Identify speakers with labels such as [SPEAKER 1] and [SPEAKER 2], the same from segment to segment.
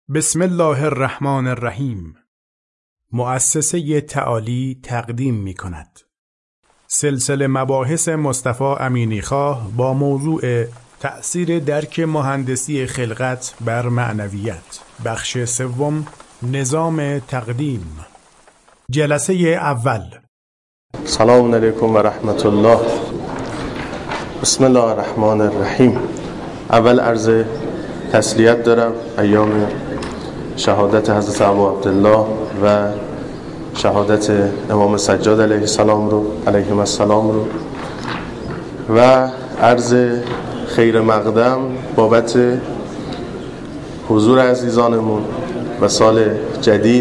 [SPEAKER 1] بسم الله الرحمن الرحیم. مؤسسه تعالی تقدیم می کند سلسله مباحث مصطفی امینیخواه با موضوع تأثیر درک مهندسی خلقت بر معنویت، بخش سوم، نظام تقدیم، جلسه اول.
[SPEAKER 2] سلام علیکم و رحمت الله. بسم الله الرحمن الرحیم. اول عرض تسلیت دارم ایام شهادت حضرت ابو عبدالله و شهادت امام سجاد علیه السلام رو و عرض خیر مقدم بابت حضور عزیزانمون و سال جدید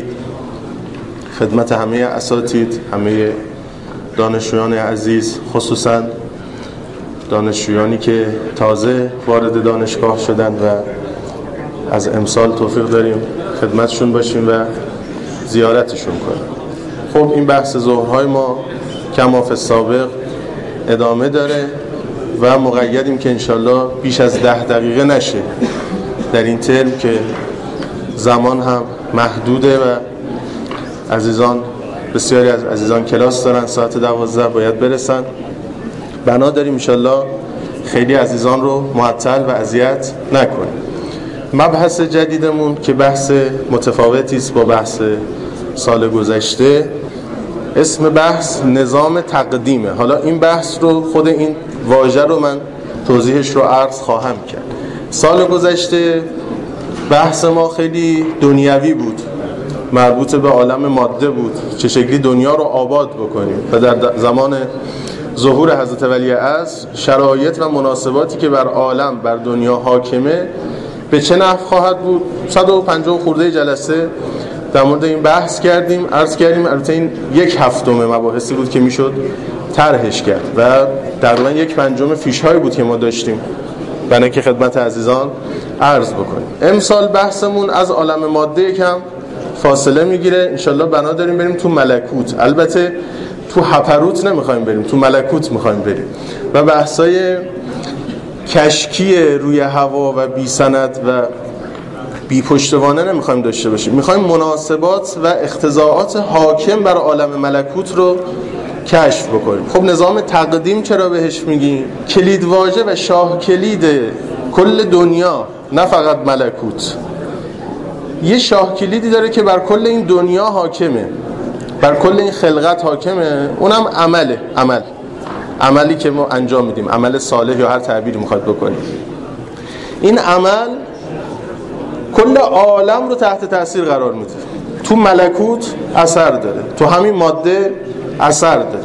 [SPEAKER 2] خدمت همه اساتید، همه دانشجویان عزیز، خصوصا دانشجویانی که تازه وارد دانشگاه شدن و از امسال توفیق داریم خدمتشون باشیم و زیارتشون کنیم. خب این بحث ظهرهای ما کما فی السابق ادامه داره و مقیدیم که انشالله بیش از 10 دقیقه نشه در این ترم که زمان هم محدوده و عزیزان، بسیاری از عزیزان کلاس دارن، ساعت 12 باید برسن. بنا داریم انشالله خیلی عزیزان رو معطل و اذیت نکنیم. مبحث جدیدمون که بحث متفاوتی است با بحث سال گذشته، اسم بحث نظام تقدیمه. حالا این بحث رو، خود این واژه رو من توضیحش رو عرض خواهم کرد. سال گذشته بحث ما خیلی دنیوی بود، مربوط به عالم ماده بود، چه شکلی دنیا رو آباد بکنیم و در زمان ظهور حضرت ولی عصر شرایط و مناسباتی که بر عالم، بر دنیا حاکمه به چه نحو خواهد بود. 150 خورده جلسه در مورد این بحث کردیم، عرض کردیم. البته این 1/7 مباحثی بود که میشد طرحش کرد و تقریبا 1/5 فیش‌هایی بود که ما داشتیم برای که خدمت عزیزان عرض بکنیم. امسال بحثمون از عالم ماده یکم فاصله میگیره. انشالله بنا داریم بریم تو ملکوت. البته تو هپروت نمیخوایم بریم، تو ملکوت میخوایم بریم و بحثای کشکی روی هوا و بی سند و بی پشتوانه نمیخوایم داشته باشیم. میخوایم مناسبات و اقتضاعات حاکم بر عالم ملکوت رو کشف بکنیم. خب نظام تقدیم چرا بهش میگیم؟ کلید واژه و شاه کلید کل دنیا، نه فقط ملکوت. یه شاه کلیدی داره که بر کل این دنیا حاکمه، بر کل این خلقت حاکمه، اونم عملی که ما انجام میدیم، عمل صالح یا هر تعبیری میخواد بکنیم. این عمل کل عالم رو تحت تاثیر قرار میده. تو ملکوت اثر داره، تو همین ماده اثر داره.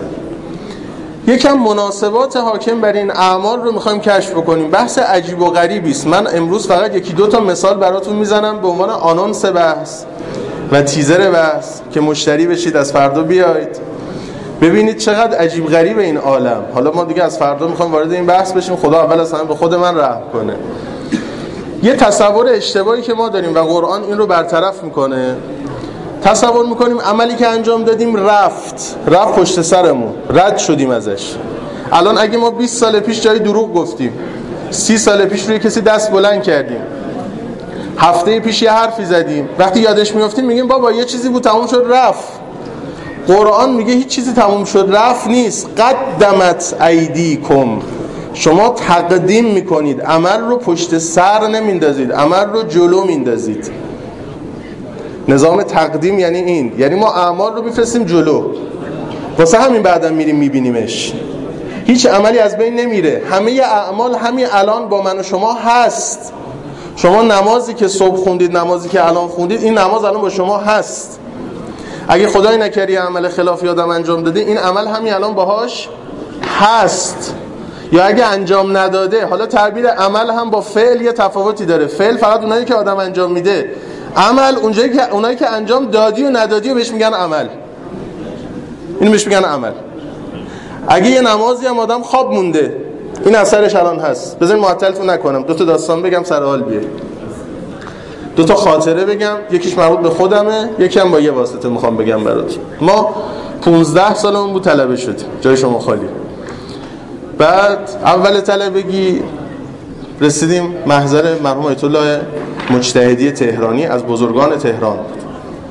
[SPEAKER 2] یکم مناسبات حاکم بر این اعمال رو میخوایم کشف بکنیم. بحث عجیب و غریبی است. من امروز فقط 1-2 مثال براتون میزنم به عنوان آنونس بحث و تیزر بحث که مشتری بشید، از فردا بیاید ببینید چقدر عجیب غریب این عالم. حالا ما دیگه از فردا میخوایم وارد این بحث بشیم. خدا اول از همه به خود من رحم کنه. یه تصور اشتباهی که ما داریم و قرآن این رو برطرف میکنه، تصور میکنیم عملی که انجام دادیم رفت پشت سرمون، رد شدیم ازش. الان اگه ما 20 سال پیش جای دروغ گفتیم، 30 سال پیش روی کسی دست بلند کردیم، هفته پیش یه حرفی زدیم، وقتی یادش میافتیم میگیم بابا یه چیزی بود تموم شد رفت. قرآن میگه هیچ چیزی تموم شد رفت نیست. قدمت ایدیکم، شما تقدیم میکنید، عمل رو پشت سر نمیندازید، عمل رو جلو میندازید. نظام تقدیم یعنی این، یعنی ما اعمال رو میفرستیم جلو، واسه همین بعدا میریم میبینیمش. هیچ عملی از بین نمیره، همه اعمال همین الان با من و شما هست. شما نمازی که صبح خوندید، نمازی که الان خوندید، این نماز الان با شما هست. اگه خدای نکرده عمل خلافی آدم انجام داده، این عمل همین الان باهاش هست. یا اگه انجام نداده، حالا تعبیر عمل هم با فعل یه تفاوتی داره. فعل فقط اونایی که آدم انجام میده، عمل اونایی که انجام دادی و ندادی و بهش میگن عمل. اینو بهش میگن عمل. اگه یه نمازی هم آدم خواب مونده، این اثرش الان هست. بذارید معطلتون نکنم، 2 داستان بگم سر حال بیه، 2 خاطره بگم، یکیش مربوط به خودمه، یکی هم با یه واسطه میخوام بگم براتون. ما 15 سالمون بود طلبه شدیم، جای شما خالی. بعد اول طلبگی رسیدیم محضر مرحوم آیت الله مجتهدی تهرانی از بزرگان تهران بود.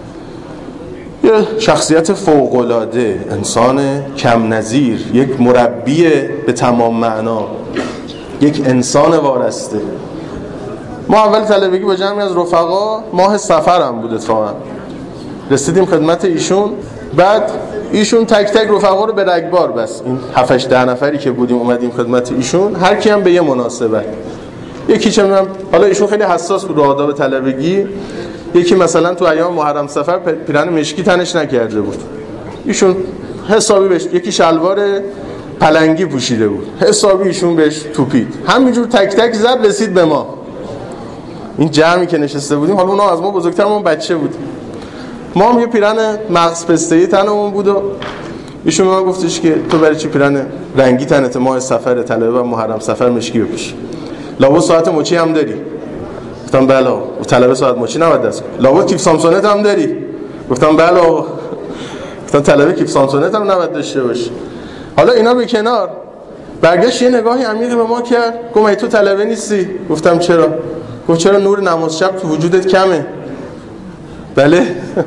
[SPEAKER 2] یه شخصیت فوق‌العاده، انسان کم نظیر، یک مربی به تمام معنا، یک انسان وارسته. ما اول طلبگی با جمعی از رفقا ماه صفر هم بود اتفاقا رسیدیم خدمت ایشون. بعد ایشون تک تک رفقا رو به رگبار، بس این 7-8 نفری که بودیم اومدیم خدمت ایشون، هر کی هم به یه مناسبت. یکی چه می‌دونم، حالا ایشون خیلی حساس بود رو آداب طلبگی، یکی مثلا تو ایام محرم صفر پیرهن مشکی تنش نکرده بود، ایشون حسابی بهش یکی شلوار پلنگی پوشیده بود، حسابی ایشون بهش توپید، همینجور تک تک زد رسید به ما. این جمعی که نشسته بودیم، حالا اونا از ما بزرگتر، ما بچه بودیم، ما هم یه پیرهن مغز پسته‌ای تنمون بود و ایشون به من گفتش که تو برای چی پیرهن رنگی تنت ماه سفر طلبه و محرم سفر مشکی بپوشی؟ لابد ساعت مچی هم داری؟ گفتم بله. و طلبه ساعت مچی نباید دست کنه. لابد کیف سامسونت هم داری؟ گفتم بله. گفتم طلبه کیف سامسونت هم نباید داشته باشه. حالا اینا به کنار، برگشت یه نگاهی عمیقی به ما کرد، گفت تو طلبه نیستی؟ گفتم چرا؟ گفت چرا نور نماز شب تو وجودت کمه؟ بله.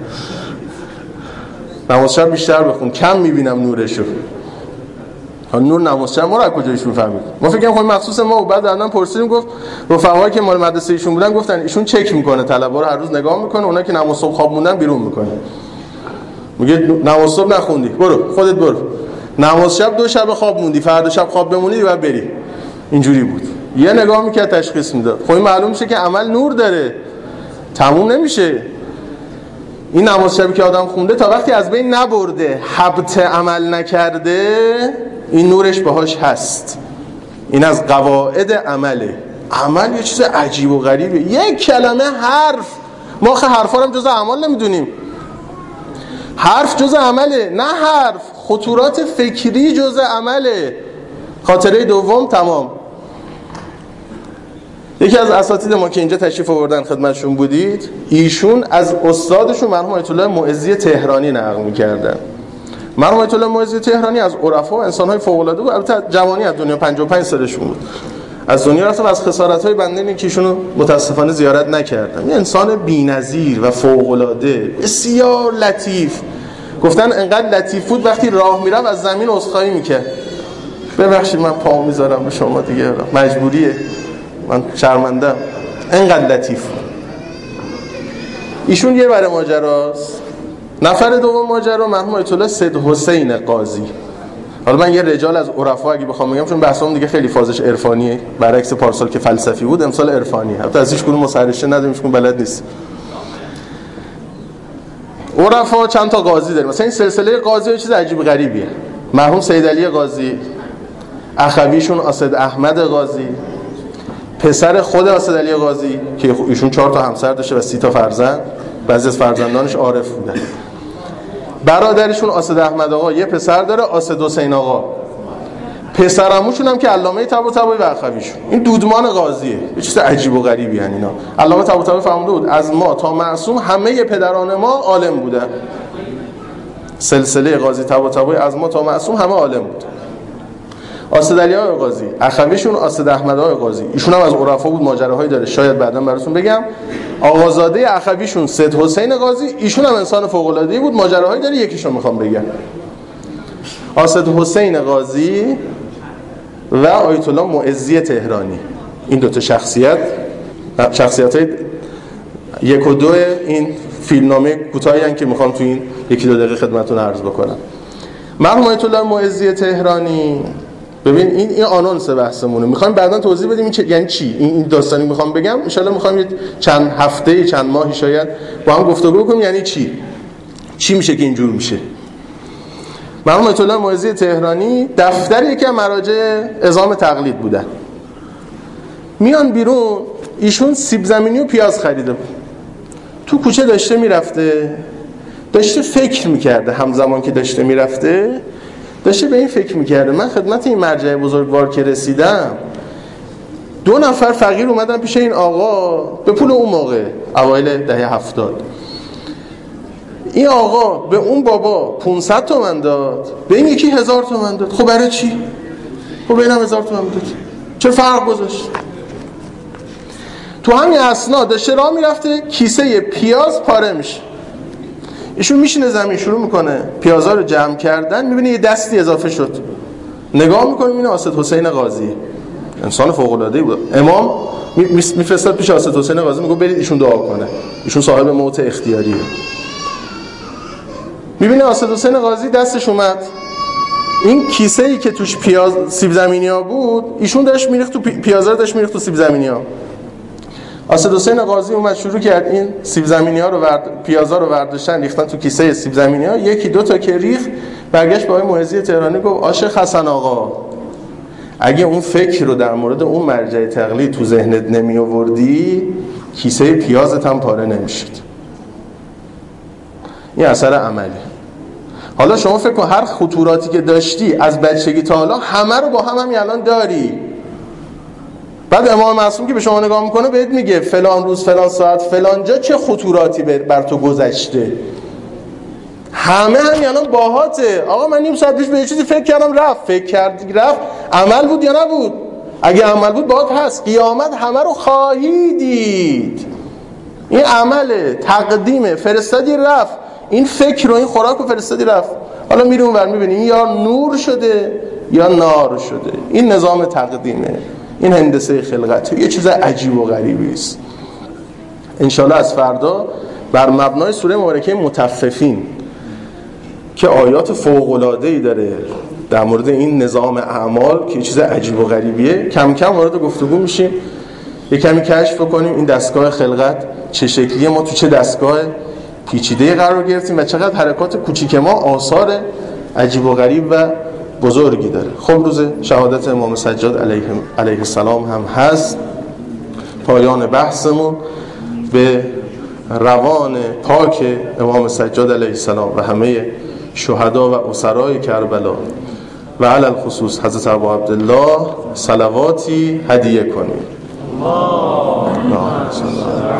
[SPEAKER 2] نماز شب بیشتر بخون، کم میبینم نورشو. نور نماز شب ما رو از کجایش میفهمید؟ ما فکر کنیم مخصوص ما. و بعد بعدن پرسیدیم، گفت رفقایی که مال مدرسه ایشون بودن گفتن ایشون چک میکنه طلبه رو، هر روز نگاه میکنه، اونا که نماز صبح خواب موندن بیرون میکنه. میگه نماز صبح نخوندی، برو خودت برو. نماز شب 2 شب خواب موندی، فردا شب خواب بمونی بعد بری. اینجوری بود. یه نگاه میکرد تشخیص میداد. خب این معلوم میشه که عمل نور داره، تموم نمیشه. این نماز شبی که آدم خونده تا وقتی از بین نبرده، حبط عمل نکرده، این نورش باهاش هست. این از قواعد عمله. عمل یه چیز عجیب و غریبه. یک کلمه حرف، ما آخه حرفا رو هم جز اعمال نمیدونیم. حرف جز عمله، نه حرف خطورات فکری جز عمله. خاطره دوم تمام. یکی از اساتید ما که اینجا تشریف آوردن خدمتشون بودید، ایشون از استادشون مرحوم آیت الله معزی تهرانی نقل می‌کردن. مرحوم آیت الله معزی تهرانی از عرفا و انسان‌های فوق‌العاده بود. البته جوانی از دنیا 55 سالشون بود. از دنیا رفتم، از خسارت‌های بنده اینه که ایشونو متأسفانه زیارت نکردم. یه انسان بی‌نظیر و فوق‌العاده، بسیار لطیف. گفتن انقدر لطیف بود وقتی راه میرفت از زمین عذرخواهی می‌کرد. ببخشید من پامو میذارم به شما دیگه، مجبوریه، من شرمندم. انقدر لطیف. ایشون یه بره ماجراست. نفر دوم ماجرا مرحوم آیت الله سید حسین قاضی. حالا من یه رجال از عرفا اگه بخوام بگم، چون بحثمون دیگه خیلی فازش عرفانیه، برعکس پارسال که فلسفی بود، امسال عرفانیه. البته از هیچ کدوم مسرشه نداریم، هیچ کدوم بلد نیست. عرفا چند تا قاضی داریم. مثلا این سلسله قاضی یه چیز عجیب غریبیه. مرحوم سید علی قاضی، اخویشون اسد احمد قاضی، پسر خود اسد علی قاضی که ایشون 4 تا همسر داشته و 30 تا فرزند، بعضی از فرزندانش عارف بودن. برادرشون اسد احمد آقا یه پسر داره، اسد حسین آقا. پسرعموشون هم که علامه طباطبایی و اخویشون. این دودمان قاضیه. یه چیز عجیب و غریبی ان اینا. علامه طباطبایی فرموده بود از ما تا معصوم همه پدران ما عالم بودن. سلسله قاضی طباطبایی از ما تا معصوم همه عالم بود. اسد علی آقا قاضی، اخویشون اسد احمد آقا قاضی، ایشون هم از عرفا بود، ماجراهایی داره، شاید بعدا براتون بگم. آقازاده اخویشون سید حسین قاضی، ایشون هم انسان فوق العاده بود، ماجراهایی داره، یکیشو میخوام بگم. اسد حسین قاضی و آیت الله معزی تهرانی، این 2 تا شخصیت‌های 1 و 2 این فیلمنامه کوتاهی ان که میخوام تو این 1-2 دقیقه خدمتتون عرض بکنم. مرحوم آیت الله معزی تهرانی، ببین این آنونس بحثمونه، میخوایم بعداً توضیح بدیم این یعنی چی. این داستانی میخوام بگم، ان شاءالله میخوام چند هفته چند ماهی شاید با هم گفتگو کنیم یعنی چی میشه که اینجور میشه. مرحوم آیت الله معزی تهرانی دفتر یکی از مراجع اعزام تقلید بودن. میان بیرون، ایشون سیب زمینی و پیاز خریده بود. تو کوچه داشته میرفته، داشته فکر میکرده، همزمان که داشته میرفته داشته به این فکر میکرده من خدمت این مرجع بزرگوار که رسیدم، 2 نفر فقیر اومدن پیش این آقا به پول اون موقع اوایل دهه 70، این آقا به اون بابا 500 تومن داد، به این یکی 1000 تومن داد. خب برای چی؟ خب به اینم 1000 تومن داد، چه فرق گذاشت؟ تو همین اسنا داشته راه میرفته، کیسه پیاز پاره میشه. ایشون میشینه زمین، شروع میکنه پیازا رو جمع کردن، میبینه یه دستی اضافه شد. نگاه میکنه میبینه اسد حسین قاضی، انسان فوق العاده ای بود. امام میفرستاد پیش اسد حسین قاضی، میگه برید ایشون دعا کنه، ایشون صاحب موت اختیاریه. میبینه اسد حسین قاضی دستش اومد، این کیسه ای که توش پیاز سیب زمینی ها بود، ایشون داشت میریخت تو پیازا رو، داشت میریخت تو سیب زمینی ها. اسد حسین قاضی اومد شروع کرد این سیب زمینی ها رو پیازا رو برداشتن ریختن تو کیسه سیب زمینی ها. یکی دو تا که ریخت، برگشت به آقای معزی تهرانی گفت عاشق حسن آقا، اگه اون فکر رو در مورد اون مرجع تقلید تو ذهنت نمی آوردی، کیسه پیازت هم پاره نمیشد. این اثر عملی. حالا شما فکر کن هر خطوراتی که داشتی از بچگی تا حالا همه رو با هم همین الان داری. بعد امام معصوم که به شما نگاه میکنه بهت میگه فلان روز فلان ساعت فلان جا چه خطوراتی بر تو گذشته، همه همین الان باهاته. آقا من نیم ساعت پیش به یه چیزی فکر کردم رفت، فکر کردی رفت، عمل بود یا نبود؟ اگه عمل بود باهات هست، قیامت همه رو خواهی دید. این عمله، تقدیمه، فرستادی رفت، این فکر رو این خوراک رو فرستادی رفت. حالا میری اونور میبینی یا نور شده یا نار شده. این نظام تقدیمه، این هندسه خلقته، یه چیز عجیب و غریبی است. انشالله از فردا بر مبنای سوره مبارکه مطففین که آیات فوق‌العاده‌ای داره در مورد این نظام اعمال که یه چیز عجیب و غریبیه، کم کم وارد گفتگو میشیم، یه کمی کشف کنیم این دستگاه خلقت چه شکلیه، ما تو چه دستگاه پیچیده قرار گرفتیم و چقدر حرکات کوچیک ما آثار عجیب و غریب و بزرگی داره. خب روز شهادت امام سجاد علیه السلام هم هست. پایان بحثمون به روان پاک امام سجاد علیه السلام و همه شهدا و اسرای کربلا و علی الخصوص حضرت ابا عبدالله صلواتی هدیه کنیم.